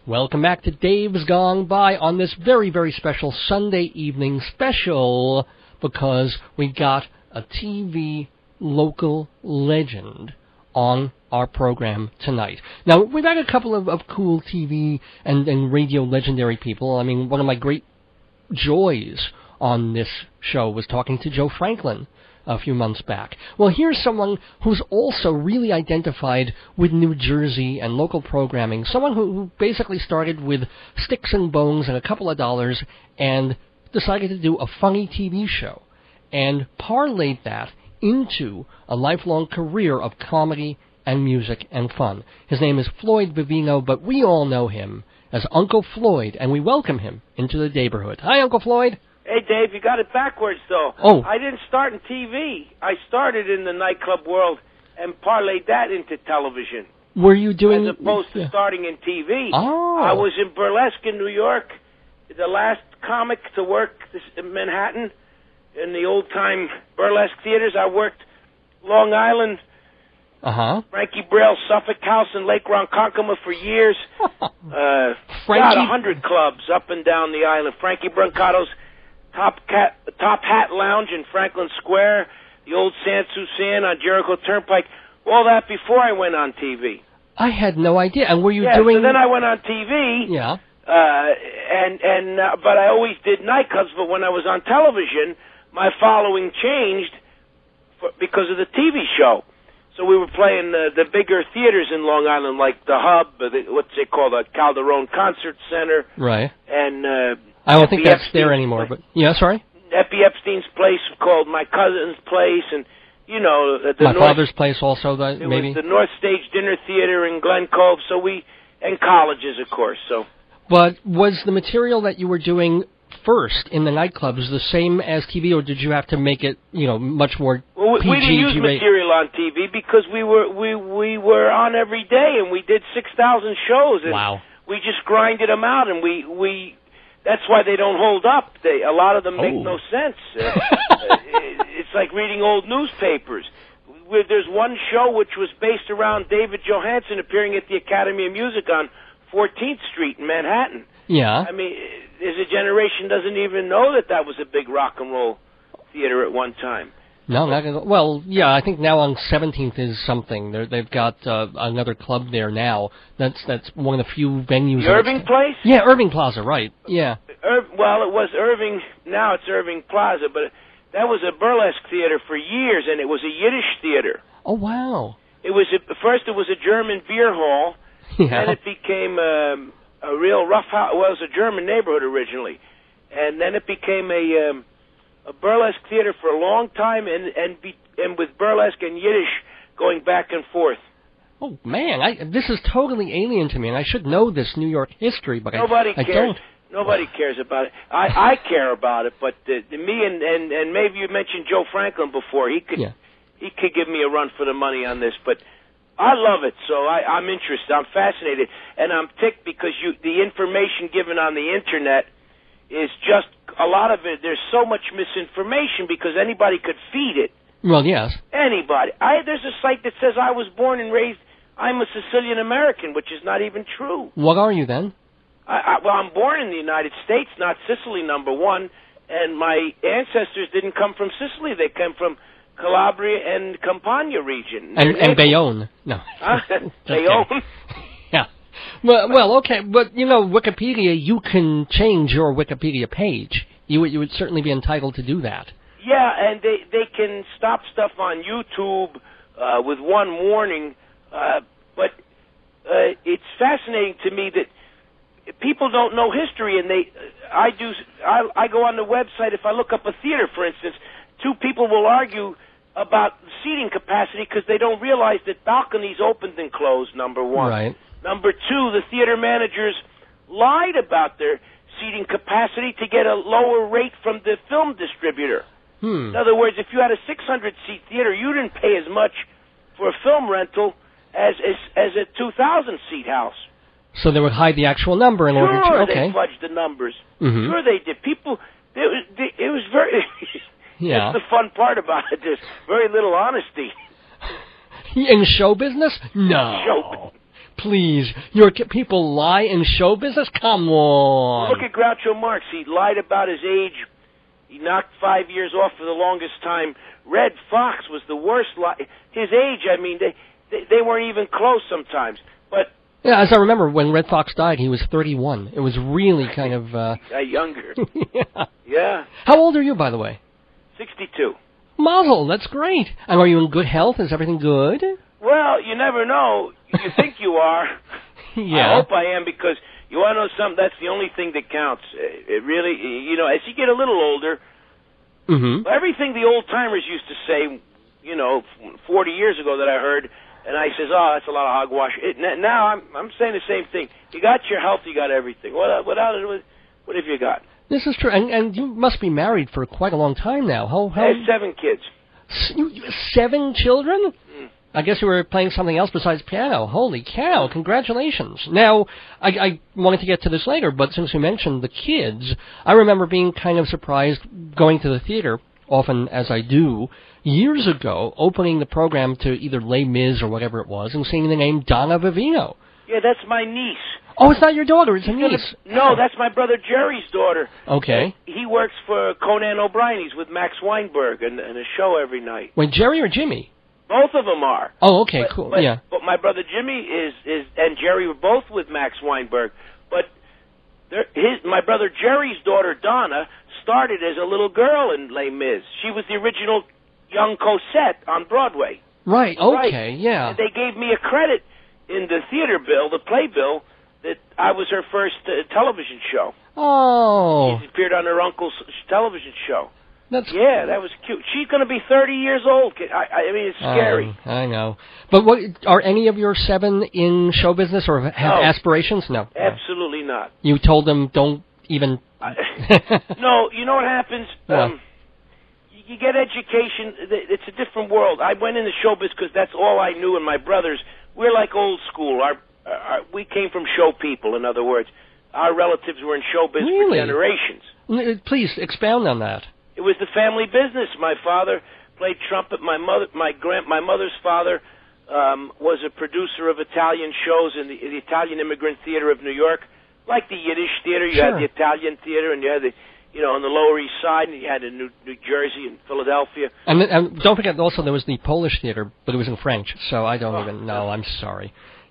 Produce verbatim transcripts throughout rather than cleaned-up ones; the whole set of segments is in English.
Welcome back to Dave's Gone By on this very, very special Sunday evening special because we got a T V local legend on our program tonight. Now, we've had a couple of, of cool T V and, and radio legendary people. I mean, one of my great joys on this show was talking to Joe Franklin a few months back. Well, here's someone who's also really identified with New Jersey and local programming, someone who, who basically started with sticks and bones and a couple of dollars and decided to do a funny T V show and parlayed that into a lifelong career of comedy and music and fun. His name is Floyd Vivino, but we all know him as Uncle Floyd, and we welcome him into the neighborhood. Hi, Uncle Floyd. Hey, Dave, you got it backwards, though. Oh. I didn't start in T V. I started in the nightclub world and parlayed that into television. Were you doing... As opposed to yeah. starting in T V. Oh. I was in burlesque in New York, the last comic to work in Manhattan, in the old-time burlesque theaters. I worked Long Island, uh-huh. Frankie Braille's Suffolk House in Lake Ronkonkoma for years. uh, Frankie... About a hundred clubs up and down the island. Frankie Brancato's Top Cat, Top Hat Lounge in Franklin Square, the old San Susan on Jericho Turnpike, all that before I went on T V. I had no idea. And were you yeah, doing... so then I went on T V, yeah. uh, and, and, uh, but I always did nightclubs, but when I was on television, my following changed for, because of the T V show. So we were playing the, the bigger theaters in Long Island, like the Hub, the, what's it called, the Calderon Concert Center. Right. And... Uh, I don't think Epi that's Epstein's there anymore, place. but... Yeah, sorry? Epi Epstein's place called My Cousin's Place, and, you know... The My North, father's place also, the, it maybe? was the North Stage Dinner Theater in Glen Cove, so we... And colleges, of course, so... But was the material that you were doing first in the nightclubs the same as T V, or did you have to make it, you know, much more well, we, P G? we didn't use G-rated? material on T V because we were we we were on every day, and we did six thousand shows, and wow. we just grinded them out, and we... we That's why they don't hold up. They, a lot of them make oh. no sense. Uh, it's like reading old newspapers. There's one show which was based around David Johansen appearing at the Academy of Music on fourteenth Street in Manhattan. Yeah. I mean, there's a generation doesn't even know that that was a big rock and roll theater at one time. No, not gonna, well, yeah, I think now on seventeenth is something. They're, they've got uh, another club there now. That's that's one of the few venues. The Irving Place? Yeah, Irving Plaza, right? Yeah. Ir- well, it was Irving. Now it's Irving Plaza, but that was a burlesque theater for years, and it was a Yiddish theater. Oh wow. It was a, first. It was a German beer hall, Yeah. and it became um, a real rough house. Well, it was a German neighborhood originally, and then it became a. Um, a burlesque theater for a long time, and and be, and with burlesque and Yiddish going back and forth. Oh man, I, this is totally alien to me, and I should know this New York history, but Nobody I, I cares. don't. Nobody cares about it. I, I care about it, but uh, me and, and and maybe you mentioned Joe Franklin before. He could Yeah. he could give me a run for the money on this, but I love it. So I, I'm interested. I'm fascinated, and I'm ticked because you the information given on the internet is just a lot of it. There's so much misinformation because anybody could feed it. Well, yes. Anybody. I there's a site that says I was born and raised. I'm a Sicilian American, which is not even true. What are you then? I, I, well, I'm born in the United States, not Sicily, number one, and my ancestors didn't come from Sicily. They came from Calabria and Campania region. And, and Bayonne. No. Huh? Just Bayonne? kidding. Yeah. Well, well, okay, but, you know, Wikipedia, you can change your Wikipedia page. You would, you would certainly be entitled to do that. Yeah, and they, they can stop stuff on YouTube uh, with one warning, uh, but uh, it's fascinating to me that people don't know history, and they, I do, I, I go on the website, if I look up a theater, for instance, two people will argue about seating capacity because they don't realize that balconies opened and closed, number one. Right. Number two, the theater managers lied about their seating capacity to get a lower rate from the film distributor. Hmm. In other words, if you had a six hundred seat theater, you didn't pay as much for a film rental as as, as a two thousand seat house. So they would hide the actual number in sure, order to... Okay. they fudged the numbers. Mm-hmm. Sure they did. People, it was, it was very... Yeah. That's the fun part about it. There's very little honesty. In show business? No. Show, Please, your people lie in show business? Come on. Look at Groucho Marx. He lied about his age. He knocked five years off for the longest time. Red Fox was the worst lie. His age, I mean, they, they they weren't even close sometimes. But yeah, as I remember, when Red Fox died, he was thirty-one. It was really kind of... Uh... Uh, younger. yeah. Yeah. How old are you, by the way? sixty-two. Mazel, that's great. And are you in good health? Is everything good? Well, you never know. You think you are. Yeah. I hope I am, because you want to know something? That's the only thing that counts. It really, you know, as you get a little older, mm-hmm. everything the old-timers used to say, you know, forty years ago that I heard, and I says, oh, that's a lot of hogwash. It, now I'm I'm saying the same thing. You got your health, you got everything. What, without it, what have you got? This is true. And, and you must be married for quite a long time now. How, how... I have seven kids. S- you, you- seven children? Mm. I guess you were playing something else besides piano. Holy cow, congratulations. Now, I, I wanted to get to this later, but since you mentioned the kids, I remember being kind of surprised going to the theater, often as I do, years ago, opening the program to either Les Mis or whatever it was, and seeing the name Donna Vivino. Yeah, that's my niece. Oh, it's not your daughter, it's a Gonna, niece. no, that's my brother Jerry's daughter. Okay. Uh, he works for Conan O'Brien. He's with Max Weinberg and, and a show every night. Wait, Jerry or Jimmy? Both of them are. Oh, okay, but, cool, but, yeah. But my brother Jimmy is, is and Jerry were both with Max Weinberg. But his my brother Jerry's daughter, Donna, started as a little girl in Les Mis. She was the original young Cosette on Broadway. Right, okay, right. yeah. And they gave me a credit in the theater bill, the play bill, that I was her first uh, television show. Oh. She appeared on her uncle's television show. That's yeah, that was cute. She's going to be thirty years old. I, I mean, it's scary. Um, I know. But what are any of your seven in show business or have no. aspirations? No. Absolutely not. You told them don't even... I, no, you know what happens? Yeah. Um, you get education. It's a different world. I went into show business because that's all I knew, and my brothers, we're like old school. Our, our We came from show people, in other words. Our relatives were in show business really? for generations. Please, expound on that. It was the family business. My father played trumpet. My mother, my grand, my mother's father um, was a producer of Italian shows in the, in the Italian Immigrant Theater of New York, like the Yiddish Theater. You sure. had the Italian Theater, and you had the, you know, on the Lower East Side, and you had in New, New Jersey and Philadelphia. And, and don't forget, also there was the Polish Theater, but it was in French, so I don't oh, even know. I'm sorry.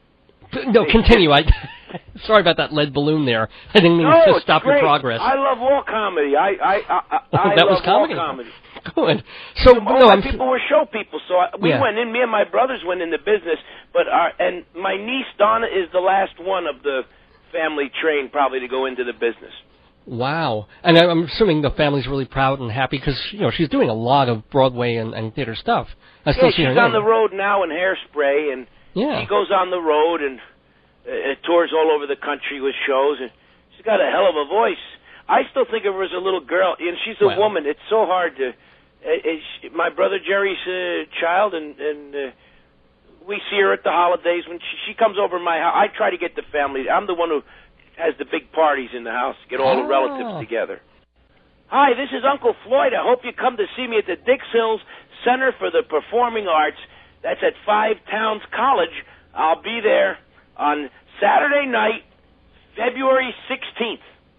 No, continue. I sorry about that lead balloon there. I didn't mean no, to stop great. your progress. I love all comedy. I I I, I, oh, I that love was comedy. all comedy. Good. So all no, my I'm people were show people, so I, we yeah. went in. Me and my brothers went in the business, but our and my niece Donna is the last one of the family train probably to go into the business. Wow. And I'm assuming the family's really proud and happy because, you know, she's doing a lot of Broadway and, and theater stuff. I still yeah, see she's her on name. the road now in Hairspray, and yeah. she goes on the road and uh, tours all over the country with shows, and she's got a hell of a voice. I still think of her as a little girl, and she's a wow. woman. It's so hard to... Uh, she, my brother Jerry's uh, child, and, and uh, we see her at the holidays. When she, she comes over to my house, I try to get the family. I'm the one who has the big parties in the house, get all oh. the relatives together. Hi, this is Uncle Floyd. I hope you come to see me at the Dix Hills Center for the Performing Arts. That's at Five Towns College. I'll be there on Saturday night, February sixteenth.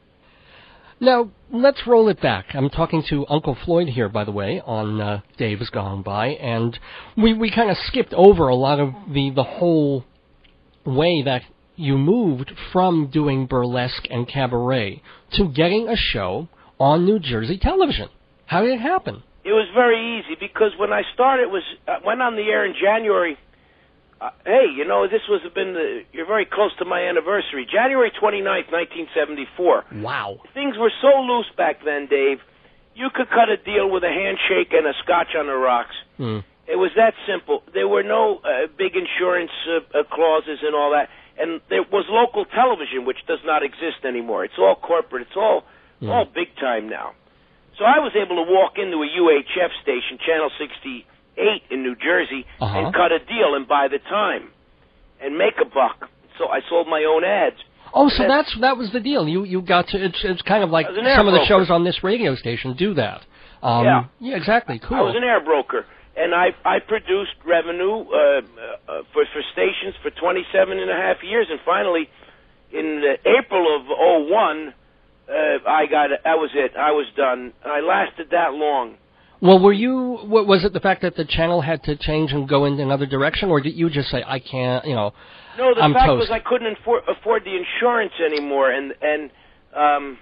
Now, let's roll it back. I'm talking to Uncle Floyd here, by the way, on uh, Dave Has Gone By, and we, we kind of skipped over a lot of the, the whole way that you moved from doing burlesque and cabaret to getting a show on New Jersey television. How did it happen? It was very easy because when I started, it was uh, went on the air in January. Uh, hey, you know, this was been the, you're very close to my anniversary, January twenty-ninth, nineteen seventy-four. Wow. Things were so loose back then, Dave. You could cut a deal with a handshake and a scotch on the rocks. Hmm. It was that simple. There were no uh, big insurance uh, uh, clauses and all that. And there was local television, which does not exist anymore. It's all corporate. It's all hmm. all big time now. So I was able to walk into a U H F station, Channel sixty-eight in New Jersey, uh-huh. and cut a deal and buy the time and make a buck. So I sold my own ads. Oh, so that's that was the deal. You you got to it's it's kind of like some of the shows on this radio station do that. Um, yeah. Yeah, exactly. Cool. I was an air broker. and I I produced revenue uh, uh, for for stations for twenty-seven and a half years, and finally, in the April of oh one, uh, I got that was it. I was done. I lasted that long. Well, were you? Was it the fact that the channel had to change and go in another direction, or did you just say, "I can't," you know? No, the I'm fact toast. was I couldn't afford, afford the insurance anymore, and and um,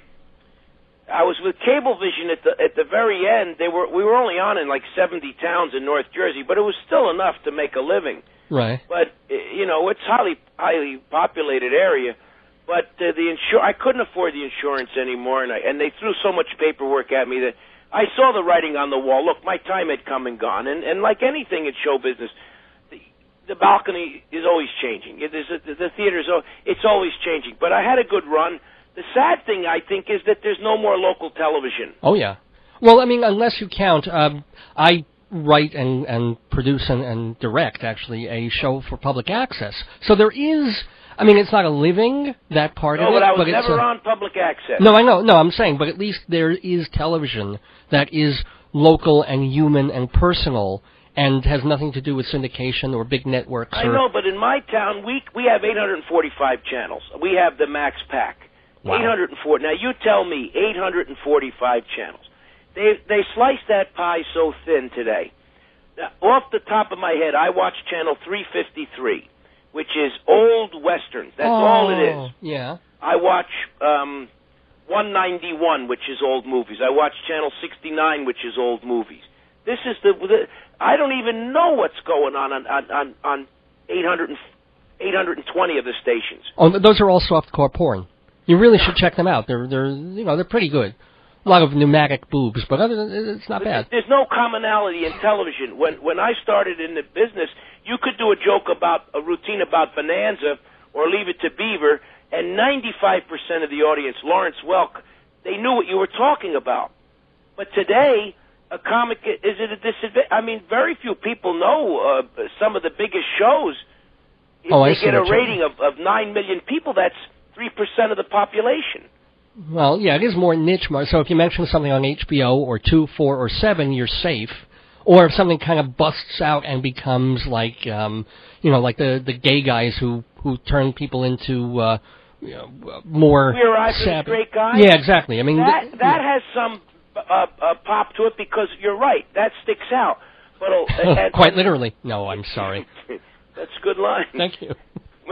I was with Cablevision at the at the very end. They were we were only on in like seventy towns in North Jersey, but it was still enough to make a living. Right. But you know, it's highly highly populated area. But uh, the insur I couldn't afford the insurance anymore, and I, and they threw so much paperwork at me that I saw the writing on the wall. Look, my time had come and gone, and and like anything in show business, the, the balcony is always changing. It is a, the theater's it's always changing. But I had a good run. The sad thing, I think, is that there's no more local television. Oh yeah. Well, I mean, unless you count, um, I write and and produce and, and direct actually a show for public access. So there is. I mean, it's not a living, that part no, of it. but I was but never it's a, on public access. No, I know. No, I'm saying, but at least there is television that is local and human and personal and has nothing to do with syndication or big networks. I or, know, but in my town, we we have eight hundred forty-five channels. We have the Max Pack. Wow. eight hundred forty. Now, you tell me, eight hundred forty-five channels. They they slice that pie so thin today. Now, off the top of my head, I watch channel three fifty-three. Which is old westerns. That's oh, all it is. Yeah. I watch um, one ninety-one, which is old movies. I watch Channel sixty-nine, which is old movies. This is the, the I don't even know what's going on on on, on eight hundred, eight hundred twenty of the stations. Oh, those are all softcore porn. You really should check them out. They're they're you know they're pretty good. A lot of pneumatic boobs, but other than it's not but bad. There's no commonality in television. When when I started in the business, you could do a joke about a routine about Bonanza or Leave It to Beaver, and ninety-five percent of the audience, Lawrence Welk, they knew what you were talking about. But today, a comic is at a disadvantage. I mean, very few people know uh, some of the biggest shows. If oh, they I see get a what you're- rating of, of nine million people, that's three percent of the population. Well, yeah, it is more niche. So if you mention something on H B O or two, four, or seven, you're safe. Or if something kind of busts out and becomes like, um, you know, like the the gay guys who who turn people into uh, you know, more Queer Eye for the savvy. Straight Guy? Yeah, exactly. I mean, that th- that yeah. has some uh, uh, pop to it because you're right. That sticks out. But uh, and, quite literally. No, I'm sorry. That's a good line. Thank you.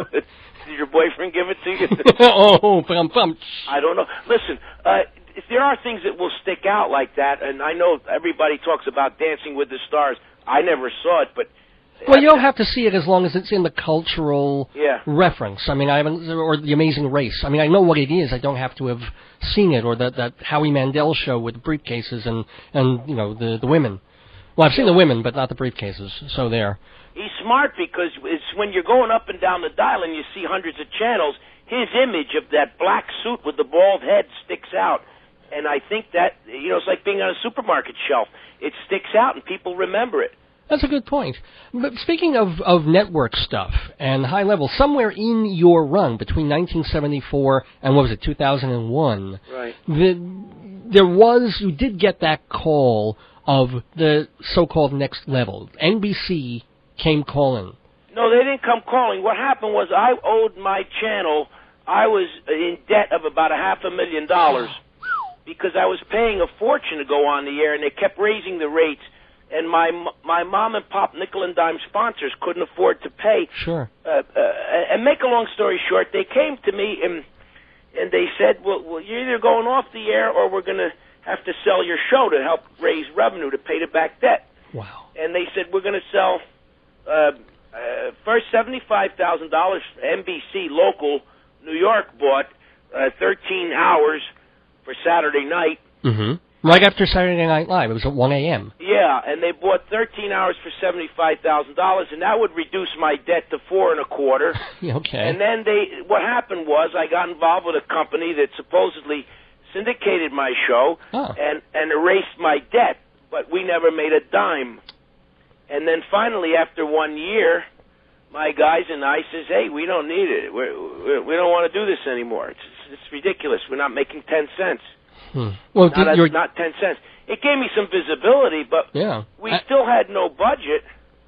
Did your boyfriend give it to you? oh, bum, bum. I don't know. Listen, uh, if there are things that will stick out like that, and I know everybody talks about Dancing with the Stars. I never saw it, but well, you don't have to see it as long as it's in the cultural yeah. reference. I mean, I haven't, or The Amazing Race. I mean, I know what it is. I don't have to have seen it, or that that Howie Mandel show with the briefcases and and you know the the women. Well, I've seen the women, but not the briefcases. So there. He's smart because it's when you're going up and down the dial and you see hundreds of channels, his image of that black suit with the bald head sticks out. And I think that, you know, it's like being on a supermarket shelf. It sticks out and people remember it. That's a good point. But speaking of, of network stuff and high level, somewhere in your run between nineteen seventy-four and what was it, two thousand one, right. the, there was, you did get that call of the so-called next level. N B C came calling. No, they didn't come calling. What happened was I owed my channel, I was in debt of about a half a million dollars because I was paying a fortune to go on the air, and they kept raising the rates, and my my mom and pop nickel and dime sponsors couldn't afford to pay. Sure. Uh, uh, and make a long story short, they came to me and and they said, well, well you're either going off the air or we're going to have to sell your show to help raise revenue to pay the back debt. Wow. And they said, we're going to sell... Uh, uh, first seventy-five thousand dollars N B C local New York bought uh, thirteen hours for Saturday night. Mm-hmm. Right after Saturday Night Live. It was at one a.m. Yeah, and they bought thirteen hours for seventy-five thousand dollars, and that would reduce my debt to four and a quarter. Okay. And then they, what happened was I got involved with a company that supposedly syndicated my show oh. and, and erased my debt, but we never made a dime. And then finally, after one year, my guys and I says, "Hey, we don't need it. We're, we're, we don't want to do this anymore. It's, it's ridiculous. We're not making ten cents." Hmm. Well, not, a, you're... not ten cents. It gave me some visibility, but yeah. we I... still had no budget.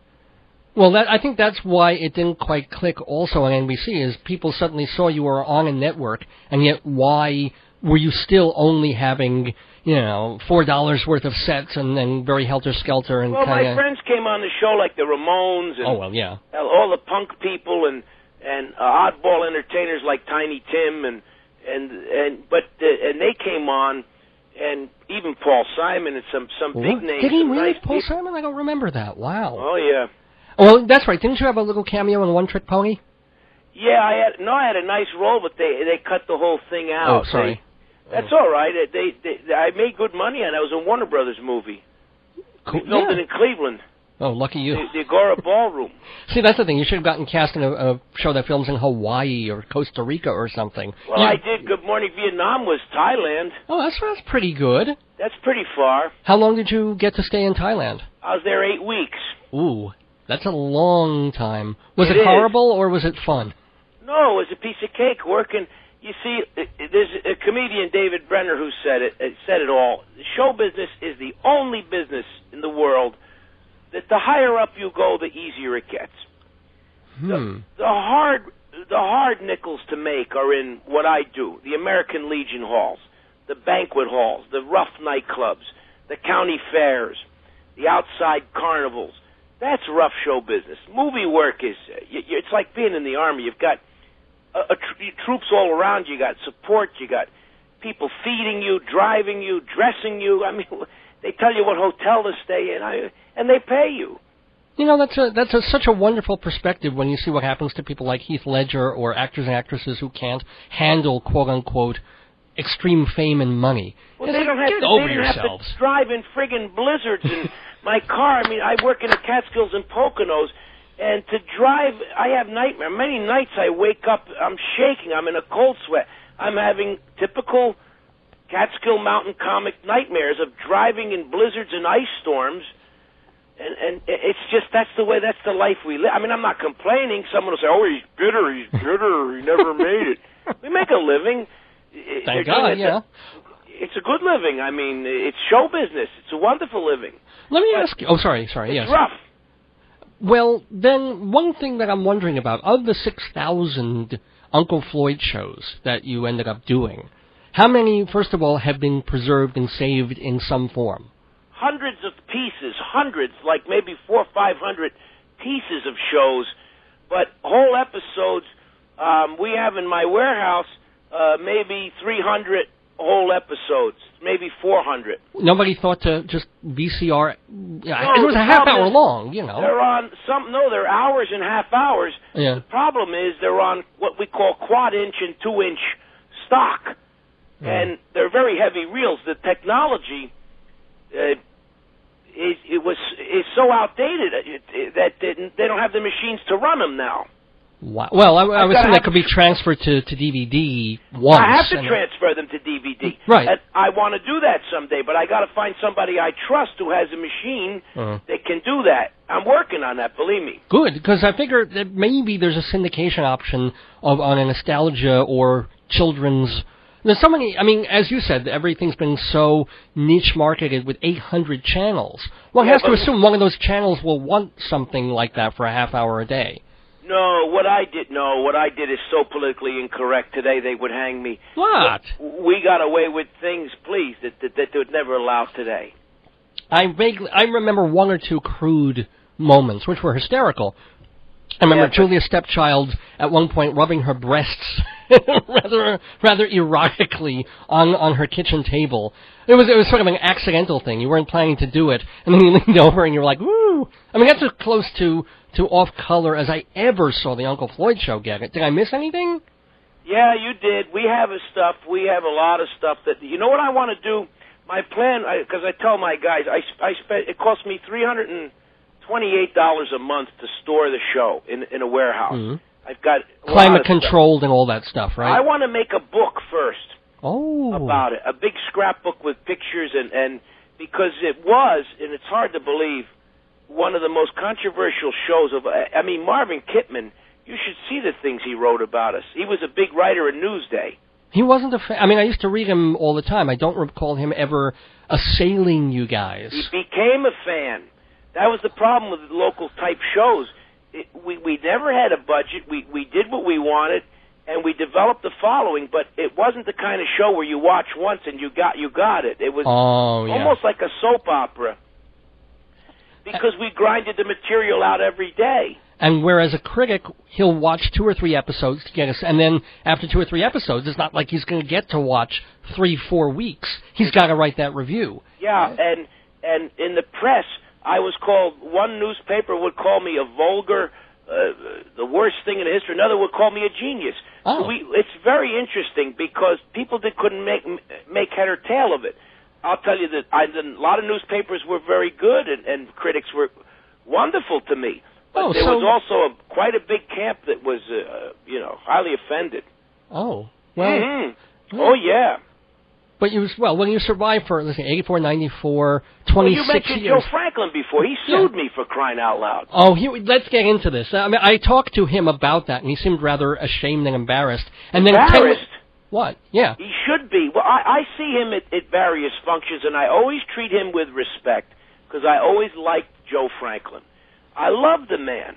Well, that, I think that's why it didn't quite click also on N B C, is people suddenly saw you were on a network, and yet why were you still only having, you know, four dollars worth of sets and then very helter-skelter and well, kind of... my friends came on the show like the Ramones and oh, well, yeah. all the punk people and and uh, oddball entertainers like Tiny Tim and and and but uh, and they came on, and even Paul Simon and some some What? big names. Did he really? Nice Paul people. Simon? I don't remember that. Wow. Oh yeah. Well, that's right. Didn't you have a little cameo in One Trick Pony? Yeah, I had no, I had a nice role, but they they cut the whole thing out. Oh, sorry. They, that's all right. They, they, they I made good money, and I was a Warner Brothers movie. Cool. We filmed Yeah. it in Cleveland. Oh, lucky you. The, the Agora Ballroom. See, that's the thing. You should have gotten cast in a, a show that films in Hawaii or Costa Rica or something. Well, you... I did. Good Morning Vietnam was Thailand. Oh, that's that's pretty good. That's pretty far. How long did you get to stay in Thailand? I was there eight weeks. Ooh, that's a long time. Was it, It is. horrible or was it fun? No, it was a piece of cake working. You see, there's a comedian, David Brenner, who said it, said it all. Show business is the only business in the world that the higher up you go, the easier it gets. Hmm. The, the hard, the hard nickels to make are in what I do: the American Legion halls, the banquet halls, the rough nightclubs, the county fairs, the outside carnivals. That's rough show business. Movie work is, it's like being in the Army. You've got a, a tr- troops all around you. You got support. You got people feeding you, driving you, dressing you. I mean, they tell you what hotel to stay in, I, and they pay you. You know, that's a, that's a, such a wonderful perspective when you see what happens to people like Heath Ledger or actors and actresses who can't handle, quote-unquote, extreme fame and money. Well, it's they don't like, have get to, over they don't yourselves. have to drive in friggin' blizzards in my car. I mean, I work in the Catskills and Poconos, and to drive, I have nightmare. Many nights I wake up, I'm shaking, I'm in a cold sweat. I'm having typical Catskill Mountain comic nightmares of driving in blizzards and ice storms. And, and it's just, that's the way, that's the life we live. I mean, I'm not complaining. Someone will say, oh, he's bitter, he's bitter, he never made it. We make a living. Thank God, yeah. It's a good living. I mean, it's show business. It's a wonderful living. Let me But ask you, oh, sorry, sorry, it's yes. rough. Well, then, one thing that I'm wondering about, of the six thousand Uncle Floyd shows that you ended up doing, how many, first of all, have been preserved and saved in some form? Hundreds of pieces, hundreds, like maybe four or five hundred pieces of shows, but whole episodes. Um, we have in my warehouse uh, maybe three hundred whole episodes, maybe four hundred. Nobody thought to just V C R. Yeah, No, it was the a half problem hour is long, you know. They're on some. No, they're hours and half hours. Yeah. The problem is they're on what we call quad inch and two inch stock, Yeah. and they're very heavy reels. The technology uh, is it was is so outdated it, it, that they, they don't have the machines to run them now. Wow. Well, I, I I've would gotta assume that have- could be transferred to, to D V D once. I have to and- transfer them to D V D. Right. And I want to do that someday, but I got to find somebody I trust who has a machine Uh-huh. that can do that. I'm working on that, believe me. Good, because I figure that maybe there's a syndication option of on a nostalgia or children's. There's so many. I mean, as you said, everything's been so niche marketed with eight hundred channels. One Yeah, has to but- assume one of those channels will want something like that for a half hour a day. No, what I did, no, what I did is so politically incorrect. Today they would hang me. What? We got away with things, please, that that, that they would never allow today. I vaguely, I remember one or two crude moments, which were hysterical. I remember Yeah, but- Julia Stepchild at one point rubbing her breasts rather rather erotically on, on her kitchen table. It was it was sort of an accidental thing. You weren't planning to do it, and then you leaned over and you were like, "Woo!" I mean, that's as close to, to off color as I ever saw the Uncle Floyd show get. Did I miss anything? Yeah, you did. We have a stuff. We have a lot of stuff that. You know what I want to do? My plan, because I, I tell my guys, I I spent. It cost me three hundred and twenty-eight dollars a month to store the show in in a warehouse. Mm-hmm. I've got a lot Climate of stuff. controlled and all that stuff, right? I want to make a book first. Oh. About it, a big scrapbook with pictures, and, and because it was, and it's hard to believe, one of the most controversial shows of, I mean, Marvin Kipman, you should see the things he wrote about us. He was a big writer in Newsday. He wasn't a fan. I mean, I used to read him all the time. I don't recall him ever assailing you guys. He became a fan. That was the problem with local type shows. It, we we never had a budget. We we did what we wanted, and we developed the following. But it wasn't the kind of show where you watch once and you got you got it. It was oh, yeah. almost like a soap opera because we grinded the material out every day. And whereas a critic, he'll watch two or three episodes to get us, and then after two or three episodes, it's not like he's going to get to watch three, four weeks. He's got to write that review. Yeah, and and in the press, I was called, one newspaper would call me a vulgar, uh, the worst thing in history. Another would call me a genius. Oh. So we, it's very interesting because people that couldn't make make head or tail of it. I'll tell you that I, a lot of newspapers were very good, and, and critics were wonderful to me. But oh, there so... was also a, quite a big camp that was, uh, you know, highly offended. Oh, well. Mm-hmm. Oh, yeah. But you, well, when you survived for, let's see, eighty-four, ninety-four, twenty-six well, you mentioned years. Joe Franklin before. He sued yeah. me for crying out loud. Oh, he, let's get into this. I mean, I talked to him about that, and he seemed rather ashamed and embarrassed. And then embarrassed? Ten, what? Yeah. He should be. Well, I, I see him at, at various functions, and I always treat him with respect because I always liked Joe Franklin. I love the man,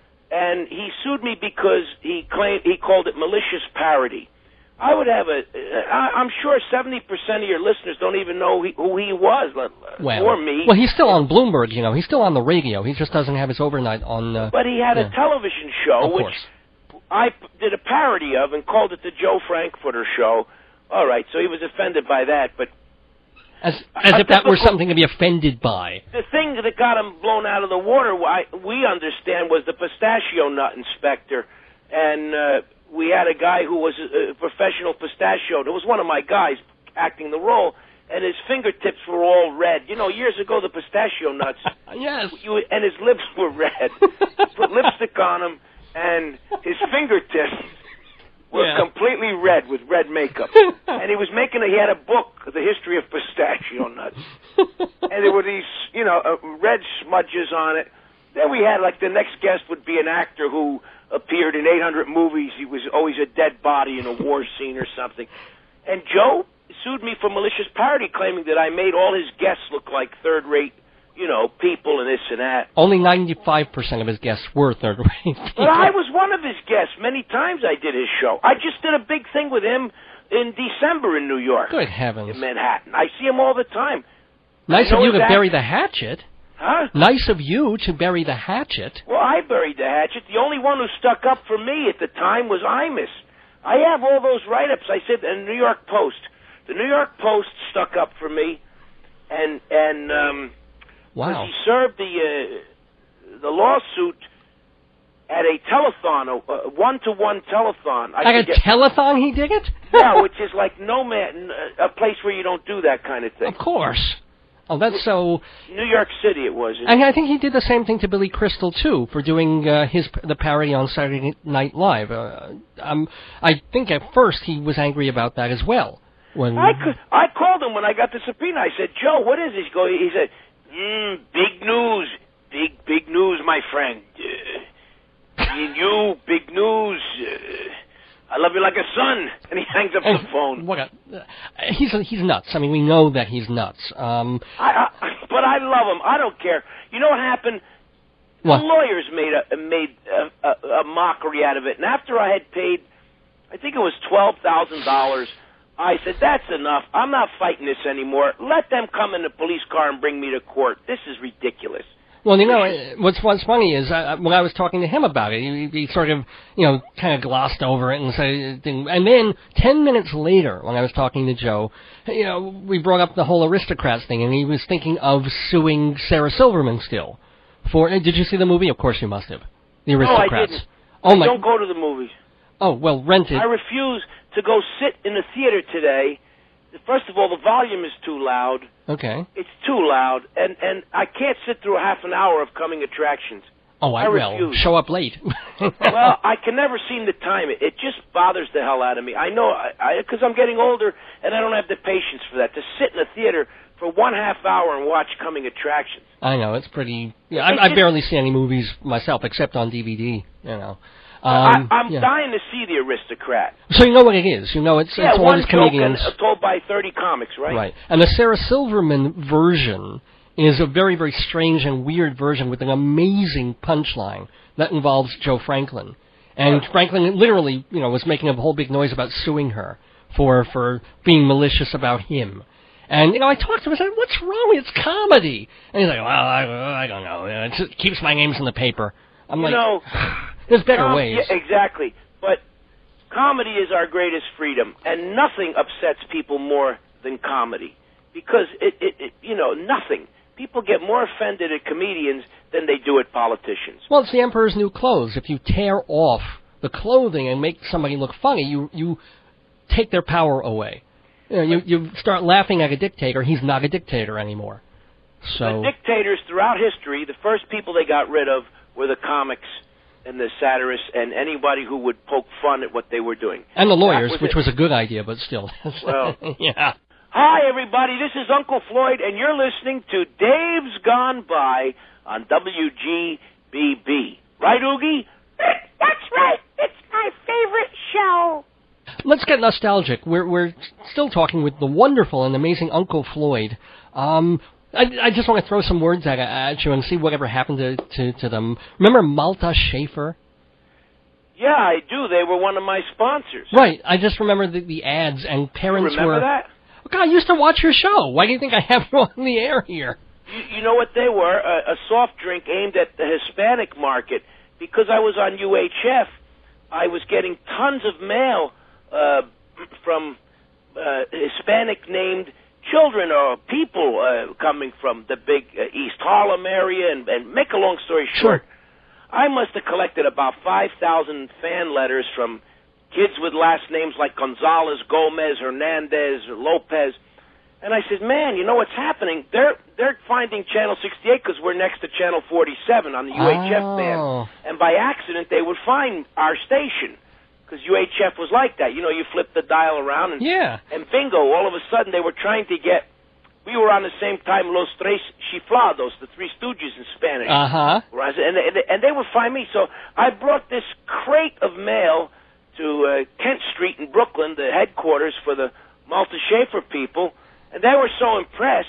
and he sued me because he claimed he called it malicious parody. I would have a. I, I'm sure seventy percent of your listeners don't even know he, who he was, well, or me. Well, he's still on Bloomberg, you know. He's still on the radio. He just doesn't have his overnight on. Uh, but he had yeah. a television show, of which course. I did a parody of and called it the Joe Frankfurter Show. All right, so he was offended by that, but. As, as if that were something to be offended by. The thing that got him blown out of the water, I, we understand, was the pistachio nut inspector. And uh, we had a guy who was a, a professional pistachio. There was one of my guys acting the role, and his fingertips were all red. You know, years ago, the pistachio nuts. Yes. You, and his lips were red. Put lipstick on him, and his fingertips were yeah. completely red with red makeup. And he was making a, he had a book, The History of Pistachio Nuts. And there were these, you know, uh, red smudges on it. Then we had, like, the next guest would be an actor who appeared in eight hundred movies. He was always a dead body in a war scene or something. And Joe sued me for malicious parody, claiming that I made all his guests look like third-rate, you know, people and this and that. Only ninety-five percent of his guests were third-rate people. But I was one of his guests. Many times I did his show. I just did a big thing with him in December in New York. Good heavens. In Manhattan. I see him all the time. Nice of you to bury the hatchet. Huh? Nice of you to bury the hatchet. Well, I buried the hatchet. The only one who stuck up for me at the time was Imus. I have all those write-ups. I said in the New York Post. The New York Post stuck up for me, and and um, wow. he served the uh, the lawsuit at a telethon, a one-to-one telethon. I Like a get, telethon he did it? Yeah, which is like no man, a place where you don't do that kind of thing. Of course. Oh, that's so... New York City it was. And I think he did the same thing to Billy Crystal, too, for doing uh, his the parody on Saturday Night Live. Uh, um, I think at first he was angry about that as well. When I, could, I called him when I got the subpoena. I said, Joe, what is this? Go. He said, mm, big news. Big, big news, my friend. Uh, me and you, big news. Uh, I love you like a son. And he hangs up oh, the phone. What a, uh, he's he's nuts. I mean, we know that he's nuts. Um, I, I, but I love him. I don't care. You know what happened? What? The lawyers made a made a, a, a mockery out of it. And after I had paid, I think it was twelve thousand dollars, I said, that's enough. I'm not fighting this anymore. Let them come in the police car and bring me to court. This is ridiculous. Well, you know, what's what's funny is uh, when I was talking to him about it, he, he sort of, you know, kind of glossed over it and said, and then ten minutes later, when I was talking to Joe, you know, we brought up the whole Aristocrats thing, and he was thinking of suing Sarah Silverman still. For did you see the movie? Of course you must have. The Aristocrats. No, I didn't. Oh my! I don't go to the movies. Oh well, rent it. I refuse to go sit in the theater today. First of all, the volume is too loud. Okay. It's too loud, and, and I can't sit through a half an hour of coming attractions. Oh, I, I will. refuse. Show up late. Well, I can never seem to time it. It just bothers the hell out of me. I know, because I'm getting older, and I don't have the patience for that, to sit in a theater for one half hour and watch coming attractions. I know, it's pretty... Yeah, I, I barely see any movies myself, except on D V D, you know. Um, I, I'm yeah. dying to see The Aristocrat. So you know what it is. You know, it's, Yeah, it's all one these joke comedians. and, uh, told by thirty comics, right? Right. And the Sarah Silverman version is a very, very strange and weird version with an amazing punchline that involves Joe Franklin. And Franklin literally, you know, was making a whole big noise about suing her for, for being malicious about him. And, you know, I talked to him, I said, what's wrong? It's comedy. And he's like, well, I, I don't know. It just keeps my names in the paper. I'm you like, know, there's better com- ways. Yeah, exactly. But comedy is our greatest freedom, and nothing upsets people more than comedy. Because, it, it, it you know, nothing. People get more offended at comedians than they do at politicians. Well, it's the emperor's new clothes. If you tear off the clothing and make somebody look funny, you, you take their power away. You know, you, you start laughing at a dictator, he's not a dictator anymore. So The dictators throughout history, the first people they got rid of were the comics and the satirists and anybody who would poke fun at what they were doing. And the lawyers, was which it. was a good idea, but still. Well, yeah. Hi, everybody. This is Uncle Floyd, and you're listening to Dave's Gone By on W G B B. Right, Oogie? That's right. It's my favorite show. Let's get nostalgic. We're we're still talking with the wonderful and amazing Uncle Floyd. Um, I, I just want to throw some words at, at you and see whatever happened to, to, to them. Remember Malta Schaefer? Yeah, I do. They were one of my sponsors. Right. I just remember the, the ads, and parents you remember were... that? God, I used to watch your show. Why do you think I have you on the air here? You, you know what they were? A, a soft drink aimed at the Hispanic market. Because I was on U H F, I was getting tons of mail uh, from uh, Hispanic-named children or people uh, coming from the big uh, East Harlem area. And, and make a long story short, Sure. I must have collected about five thousand fan letters from kids with last names like Gonzalez, Gomez, Hernandez, or Lopez. And I said, man, you know what's happening? They're they're finding Channel sixty-eight because we're next to Channel forty-seven on the U H F Oh. band. And by accident, they would find our station because U H F was like that. You know, you flip the dial around and, Yeah. and bingo, all of a sudden they were trying to get, we were on the same time, Los Tres Chiflados, the Three Stooges in Spanish. Uh-huh. Whereas- And, and, and they would find me. So I brought this crate of mail to uh, Kent Street in Brooklyn, the headquarters for the Malta Schaefer people, and they were so impressed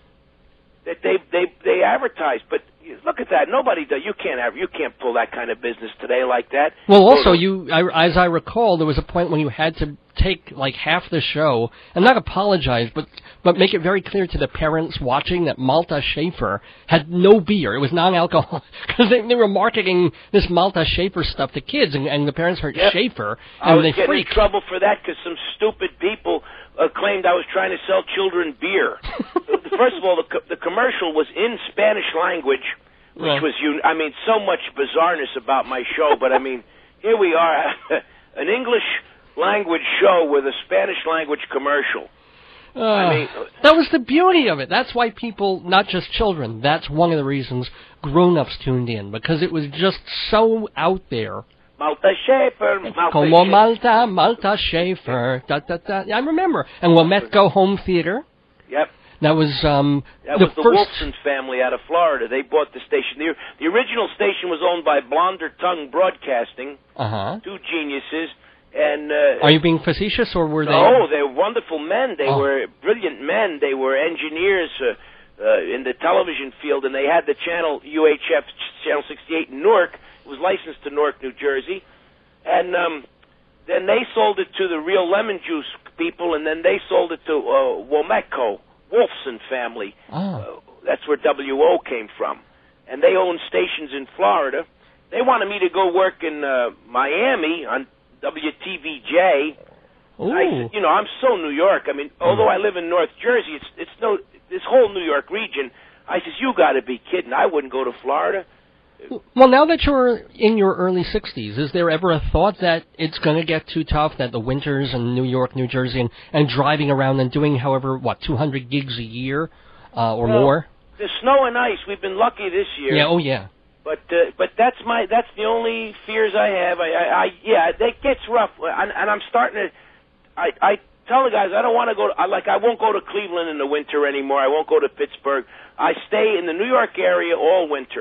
that they they they advertised. But look at that, nobody does. You can't have you can't pull that kind of business today like that. Well, also, you, I, as I recall, there was a point when you had to take like half the show and not apologize, but but make it very clear to the parents watching that Malta Schaefer had no beer; it was non-alcoholic because they, they were marketing this Malta Schaefer stuff to kids, and, and the parents heard Yep. Schaefer I and was they getting freaked. in trouble for that because some stupid people uh, claimed I was trying to sell children beer. First of all, the, co- the commercial was in Spanish language, which Right. was, un- I mean, so much bizarreness about my show. But I mean, here we are, an English language show with a Spanish language commercial. Uh, I mean, that was the beauty of it. That's why people, not just children, that's one of the reasons grown-ups tuned in, because it was just so out there. Malta Schaefer, Malta Como Schaefer. Malta, Malta Schaefer, da, da, da. I remember. And Wilmetco Home Theater. Yep. That was um, That the was the first. Wolfson family out of Florida. They bought the station. The, the original station was owned by Blonder Tongue Broadcasting, Uh-huh. two geniuses. And uh, Are you being facetious, or were they... oh, they were wonderful men. They Oh. were brilliant men. They were engineers uh, uh, in the television field, and they had the channel U H F, Channel sixty-eight in Newark. It was licensed to Newark, New Jersey. And um, then they sold it to the Real Lemon Juice people, and then they sold it to uh, Wometco, Wolfson family. Oh. Uh, that's where W O came from. And they own stations in Florida. They wanted me to go work in uh, Miami on W T V J. Ooh. I said, you know, I'm so New York. I mean, although I live in North Jersey, it's it's no this whole New York region. I says, you got to be kidding! I wouldn't go to Florida. Well, now that you're in your early sixties, is there ever a thought that it's going to get too tough, that the winters in New York, New Jersey, and, and driving around and doing, however, what, two hundred gigs a year uh, or Well, more? The snow and ice. We've been lucky this year. Yeah, oh yeah. But uh, but that's my that's the only fears I have. I, I, I yeah, it gets rough, and, and I'm starting to. I I tell the guys I don't want to go. To, I, like I won't go to Cleveland in the winter anymore. I won't go to Pittsburgh. I stay in the New York area all winter.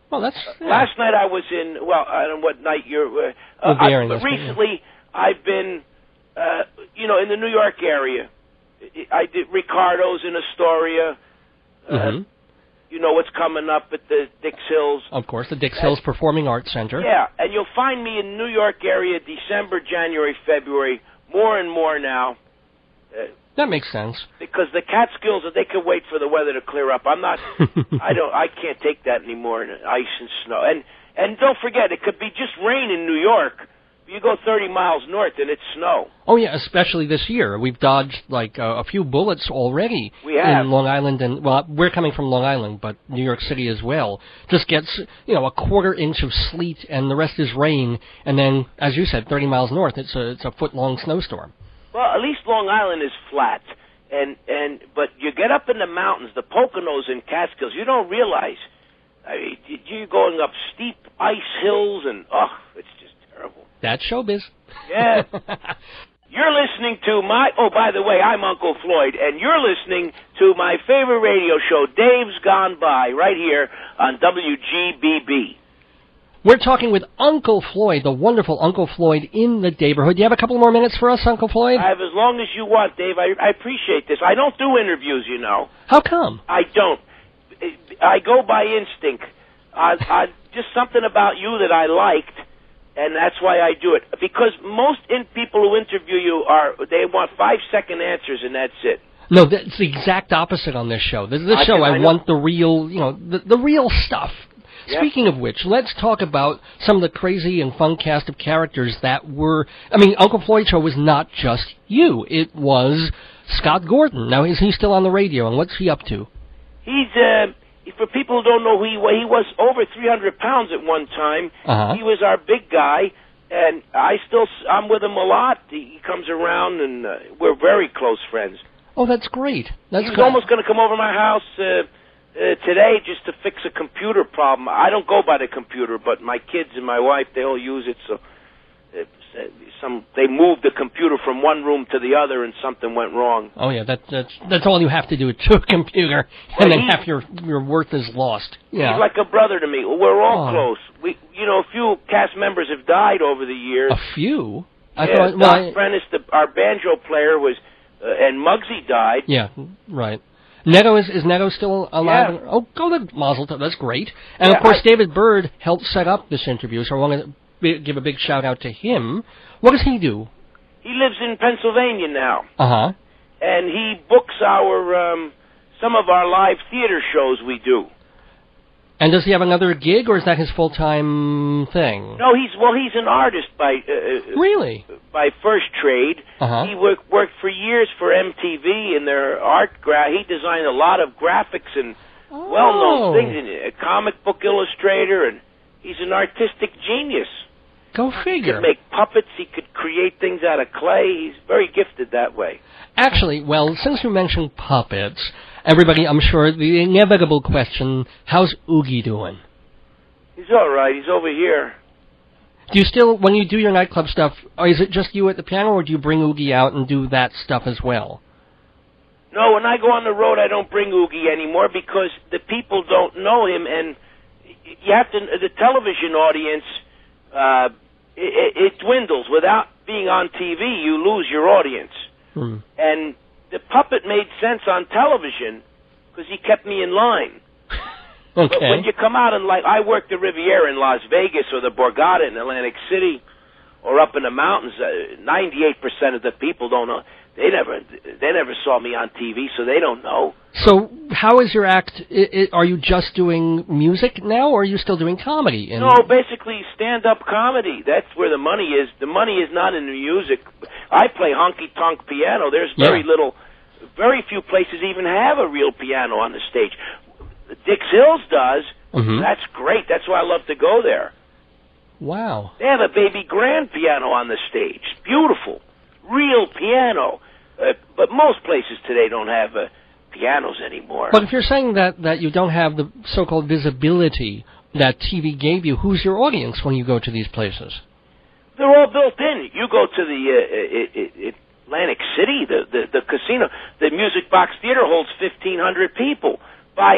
Well, that's yeah. Last night I was in. Well, I don't know what night you're. Uh, uh, I, but recently I've been, uh, you know, in the New York area. I did Ricardo's in Astoria. Uh, mm-hmm. You know what's coming up at the Dix Hills. Of course, the Dix Hills Performing Arts Center. Yeah, and you'll find me in New York area December, January, February, more and more now. Uh, that makes sense. Because the Catskills, they can wait for the weather to clear up. I'm not, I don't, I can't take that anymore, and ice and snow. And and don't forget, it could be just rain in New York. You go thirty miles north and it's snow. Oh, yeah, especially this year. We've dodged, like, uh, a few bullets already we have. in Long Island. And, well, we're coming from Long Island, but New York City as well. Just gets, you know, a quarter inch of sleet and the rest is rain. And then, as you said, thirty miles north, it's a, it's a foot-long snowstorm. Well, at least Long Island is flat. And, and but you get up in the mountains, the Poconos and Catskills, you don't realize. I mean, you're going up steep ice hills and, oh, it's just terrible. That's showbiz. Yeah. You're listening to my... Oh, by the way, I'm Uncle Floyd, and you're listening to my favorite radio show, Dave's Gone By, right here on W G B B. We're talking with Uncle Floyd, the wonderful Uncle Floyd in the neighborhood. Do you have a couple more minutes for us, Uncle Floyd? I have as long as you want, Dave. I, I appreciate this. I don't do interviews, you know. How come? I don't. I go by instinct. I, I, just something about you that I liked, and that's why I do it. Because most in people who interview you are, they want five-second answers, and that's it. No, that's the exact opposite on this show. This, this I show, can, I, I want the real, you know, the, the real stuff. Yep. Speaking of which, let's talk about some of the crazy and fun cast of characters that were... I mean, Uncle Floyd's show was not just you. It was Scott Gordon. Now, is he still on the radio, and what's he up to? He's, uh, for people who don't know who he was, he was over three hundred pounds at one time. Uh-huh. He was our big guy, and I still, I'm with him a lot. He comes around, and uh, we're very close friends. Oh, that's great. That's he was good. almost going to come over to my house uh, uh, today just to fix a computer problem. I don't go by the computer, but my kids and my wife, they all use it, so uh, some they moved the computer from one room to the other, and something went wrong. Oh, yeah, that, that's that's all you have to do to a computer, well, and then he, half your, your worth is lost. Yeah. He's like a brother to me. We're all oh. close. We, you know, a few cast members have died over the years. A few? I yeah, thought, Doc well, I, Prentice, the, our banjo player, was, uh, and Muggsy died. Yeah, right. Neto, is, is Neto still alive? Yeah. Oh, go to Mazel Tov. That's great. And, yeah, of course, I, David Byrd helped set up this interview, so I want to give a big shout-out to him. What does he do? He lives in Pennsylvania now. Uh-huh. And he books our, um, some of our live theater shows we do. And does he have another gig, or is that his full-time thing? No, he's, well, he's an artist by... Uh, really? By first trade. Uh-huh. He work, worked for years for M T V in their art... Gra- he designed a lot of graphics and oh. well-known things. And a comic book illustrator, and he's an artistic genius. Go figure. He could make puppets. He could create things out of clay. He's very gifted that way. Actually, well, since you mentioned puppets, everybody, I'm sure, the inevitable question, how's Oogie doing? He's all right. He's over here. Do you still, when you do your nightclub stuff, or is it just you at the piano, or do you bring Oogie out and do that stuff as well? No, when I go on the road, I don't bring Oogie anymore because the people don't know him, and you have to, the television audience... Uh, It, it dwindles. Without being on T V, you lose your audience. Hmm. And the puppet made sense on television because he kept me in line. Okay. But when you come out and, like, I work the Riviera in Las Vegas or the Borgata in Atlantic City or up in the mountains, uh, ninety-eight percent of the people don't know. They never, they never saw me on T V, so they don't know. So, how is your act? I, I, are you just doing music now, or are you still doing comedy? In... No, basically stand-up comedy. That's where the money is. The money is not in the music. I play honky-tonk piano. There's very yeah. little, very few places even have a real piano on the stage. Dix Hills does. Mm-hmm. That's great. That's why I love to go there. Wow. They have a baby grand piano on the stage. Beautiful. Real piano. Uh, but most places today don't have uh, pianos anymore. But if you're saying that, that you don't have the so-called visibility that T V gave you, who's your audience when you go to these places? They're all built in. You go to the uh, uh, uh, Atlantic City, the, the, the casino, the Music Box Theater holds fifteen hundred people. By accident,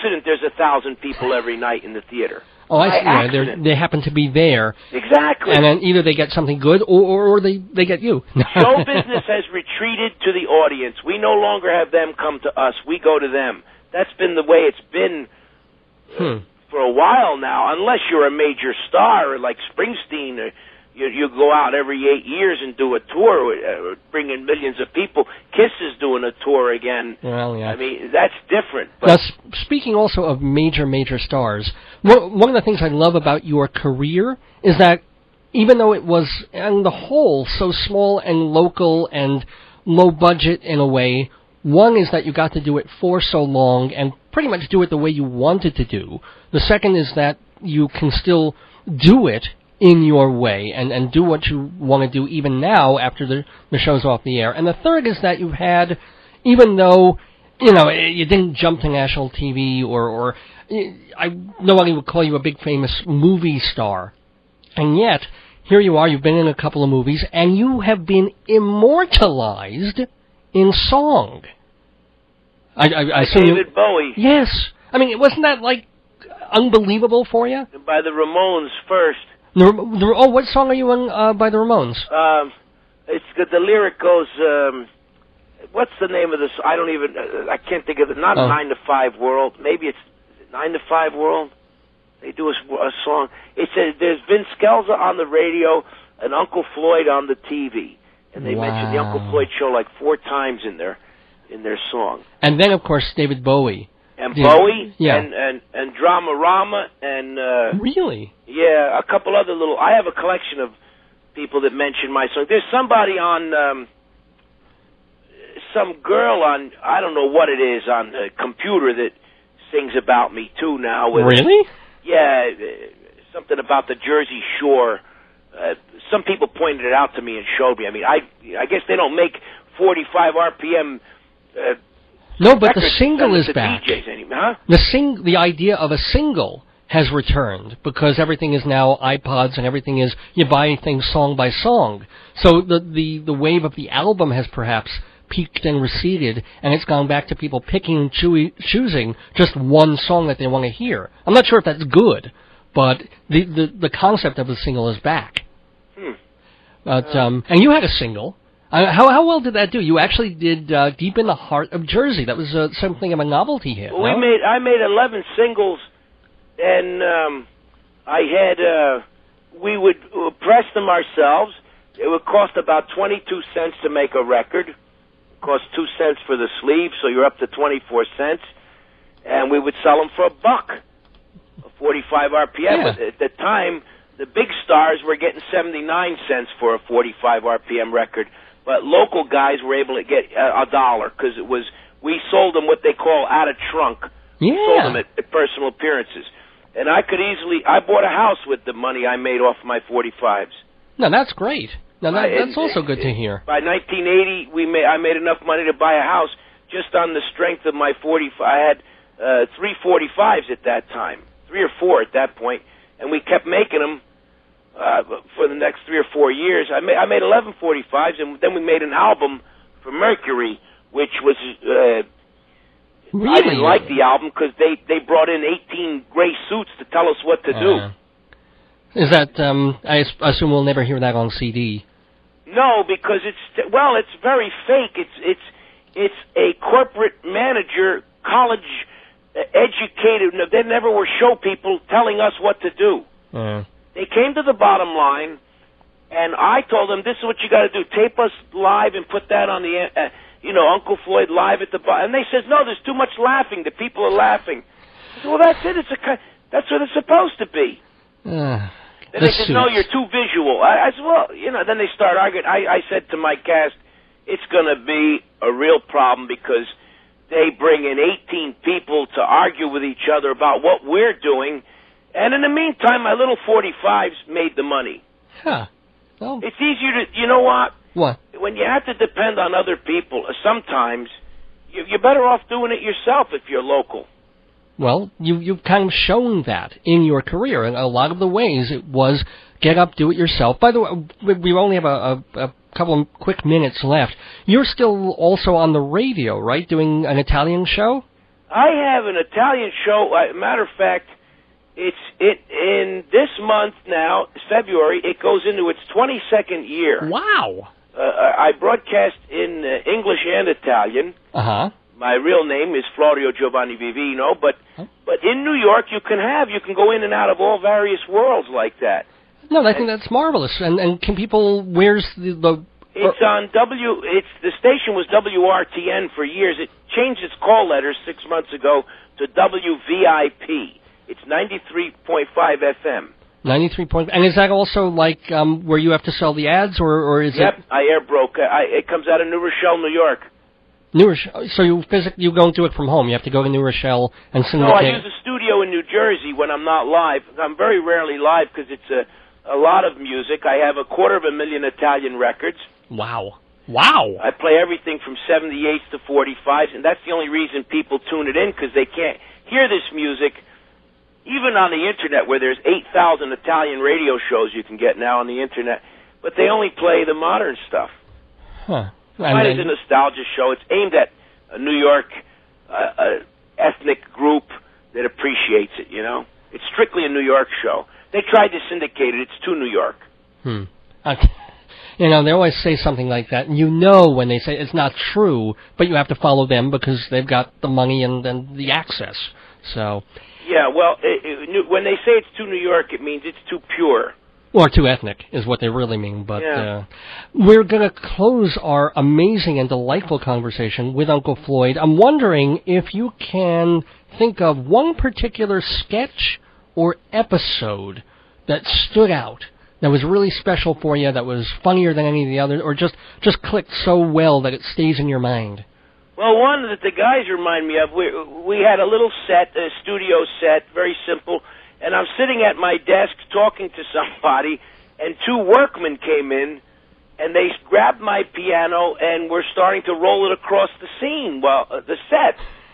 accident there's a thousand people every night in the theater. Oh, I see. By Yeah, they happen to be there. Exactly. And then either they get something good or, or, or they, they get you. Show business has retreated to the audience. We no longer have them come to us. We go to them. That's been the way it's been uh, hmm. for a while now, unless you're a major star or like Springsteen. Or you, you go out every eight years and do a tour, uh, bring in millions of people. Kiss is doing a tour again. Well, yeah. I mean, that's different. But now, sp- speaking also of major, major stars, one, one of the things I love about your career is that even though it was, on the whole, so small and local and low budget in a way, one is that you got to do it for so long and pretty much do it the way you wanted to do. The second is that you can still do it in your way and, and do what you want to do even now after the, the show's off the air. And the third is that you've had, even though, you know, you didn't jump to national T V or, or I nobody would call you a big famous movie star. And yet, here you are, you've been in a couple of movies, and you have been immortalized in song. I, I, I assume David you, Bowie. Yes. I mean, wasn't that, like, unbelievable for you? By the Ramones first. The, the, oh, what song are you on uh, by the Ramones? Um, it's good. The lyric goes, um, what's the name of this? I don't even, uh, I can't think of it. Not oh. nine to five World. Maybe it's nine to five World. They do a, a song. It says, there's Vince Scelza on the radio and Uncle Floyd on the T V. And they wow. mentioned the Uncle Floyd show like four times in their, in their song. And then, of course, David Bowie. And Did, Bowie, yeah. and, and, and Dramarama, and... Uh, really? Yeah, a couple other little... I have a collection of people that mention my song. There's somebody on... Um, some girl on... I don't know what it is, on the computer that sings about me, too, now. With, really? Yeah, something about the Jersey Shore. Uh, some people pointed it out to me and showed me. I mean, I I guess they don't make forty-five R P M... Uh, No, but the single is back. D Js anymore, huh? The sing, the idea of a single has returned because everything is now iPods and everything is you buy things song by song. So the the the wave of the album has perhaps peaked and receded, and it's gone back to people picking and choo- choosing just one song that they want to hear. I'm not sure if that's good, but the the, the concept of a single is back. Hmm. But um, and you had a single. Uh, how how well did that do? You actually did uh, Deep in the Heart of Jersey. That was uh, something of a novelty hit. Well, no? we made I made eleven singles, and um, I had uh, we would uh, press them ourselves. It would cost about twenty-two cents to make a record. It cost two cents for the sleeve, so you're up to twenty-four cents. And we would sell them for a buck, forty-five R P M. Yeah. But at the time, the big stars were getting seventy-nine cents for a forty-five R P M record. But local guys were able to get a, a dollar because it was we sold them what they call out of trunk. Yeah. We sold them at, at personal appearances, and I could easily I bought a house with the money I made off my forty-fives. No, that's great. Now that, Uh, that's it- also it- good to hear. By nineteen eighty, we made I made enough money to buy a house just on the strength of my forty. I had uh, three forty-fives at that time, three or four at that point, and we kept making them. Uh, for the next three or four years, I made I made eleven forty-fives, and then we made an album for Mercury, which was uh, Really? I didn't like the album because they they brought in eighteen gray suits to tell us what to do. Uh, is that? Um, I as- assume we'll never hear that on C D. No, because it's well, it's very fake. It's it's it's a corporate manager, college uh, educated. No, they never were show people telling us what to do. Uh, They came to the bottom line, and I told them, this is what you got to do. Tape us live and put that on the, uh, you know, Uncle Floyd live at the bottom. And they says, no, there's too much laughing. The people are laughing. I said, well, that's it. It's a, that's what it's supposed to be. uh, And the they said, no, suits. you're too visual. I, I said, well, you know, then they start arguing. I, I said to my cast, it's going to be a real problem because they bring in eighteen people to argue with each other about what we're doing. And in the meantime, my little forty-fives made the money. Huh. Well, It's easier to, you know what? what? When you have to depend on other people, uh, sometimes you- you're better off doing it yourself if you're local. Well, you, you've kind of shown that in your career. In a lot of the ways, it was get up, do it yourself. By the way, we, we only have a, a, a couple of quick minutes left. You're still also on the radio, right, doing an Italian show? I have an Italian show. Uh, matter of fact, it's it in this month now, February. It goes into its twenty-second year. Wow. Uh, I broadcast in uh, English and Italian. Uh huh. My real name is Florio Giovanni Vivino, but huh? but in New York you can have you can go in and out of all various worlds like that. No, I think that's marvelous. And and can people? Where's the? the It's on W. It's the station was W R T N for years. It changed its call letters six months ago to W V I P. It's ninety-three point five F M. ninety-three point. And is that also like um, where you have to sell the ads, or or is yep, it? Yep, I air broke. I, it comes out of New Rochelle, New York. New Rochelle. So you physically you don't do it from home. You have to go to New Rochelle and syndicate. No, I use a studio in New Jersey when I'm not live. I'm very rarely live because it's a a lot of music. I have a quarter of a million Italian records. Wow. Wow. I play everything from seventy-eights to forty-fives, and that's the only reason people tune it in, because they can't hear this music, even on the Internet, where there's eight thousand Italian radio shows you can get now on the Internet, but they only play the modern stuff. Huh. Mine is a nostalgia show. It's aimed at a New York uh, uh, ethnic group that appreciates it, you know? It's strictly a New York show. They tried to syndicate it. It's too New York. Hmm. Okay. You know, they always say something like that, and you know when they say it's not true, but you have to follow them because they've got the money and, and the access. So. Yeah, well, it, it, when they say it's too New York, it means it's too pure. Or too ethnic is what they really mean. But yeah. uh, we're going to close our amazing and delightful conversation with Uncle Floyd. I'm wondering if you can think of one particular sketch or episode that stood out, that was really special for you, that was funnier than any of the others, or just, just clicked so well that it stays in your mind. Well, one that the guys remind me of, we, we had a little set, a studio set, very simple, and I'm sitting at my desk talking to somebody, and two workmen came in, and they grabbed my piano and were starting to roll it across the scene, well, uh, the set.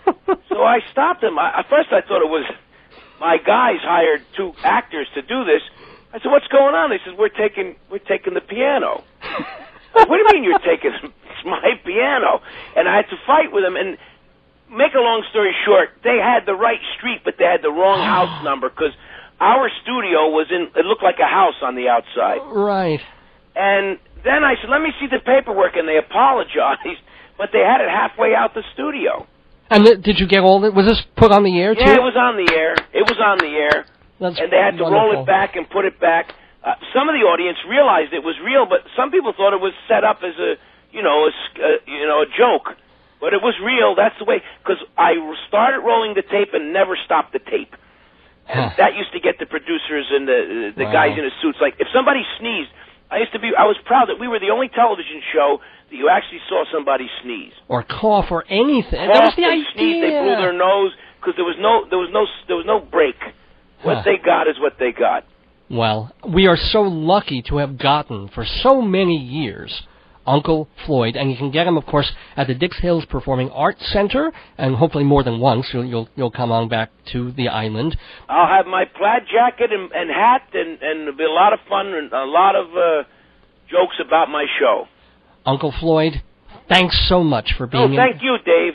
So I stopped them. I, at first I thought it was my guys hired two actors to do this. I said, "What's going on?" They said, "We're taking we're taking the piano." What do you mean you're taking it's my piano? And I had to fight with them. And make a long story short, they had the right street, but they had the wrong house number, because our studio was in. It looked like a house on the outside. Right. And then I said, "Let me see the paperwork," and they apologized, but they had it halfway out the studio. And th- did you get all that? Was this put on the air, too? Yeah, it was on the air. It was on the air. That's and they had to wonderful. roll it back and put it back. Uh, some of the audience realized it was real, but some people thought it was set up as a, you know, a, uh, you know, a joke. But it was real. That's the way. Because I started rolling the tape and never stopped the tape. And huh. that used to get the producers and the the wow. guys in the suits. Like, if somebody sneezed, I used to be. I was proud that we were the only television show that you actually saw somebody sneeze or cough or anything. Cough, that was the they idea. Sneezed, they blew their nose, because there was no, there was no, there was no break. What huh. they got is what they got. Well, we are so lucky to have gotten for so many years Uncle Floyd, and you can get him, of course, at the Dix Hills Performing Arts Center, and hopefully more than once you'll you'll, you'll come on back to the island. I'll have my plaid jacket and, and hat, and, and it'll be a lot of fun and a lot of uh, jokes about my show. Uncle Floyd, thanks so much for being Oh, thank in. you, Dave.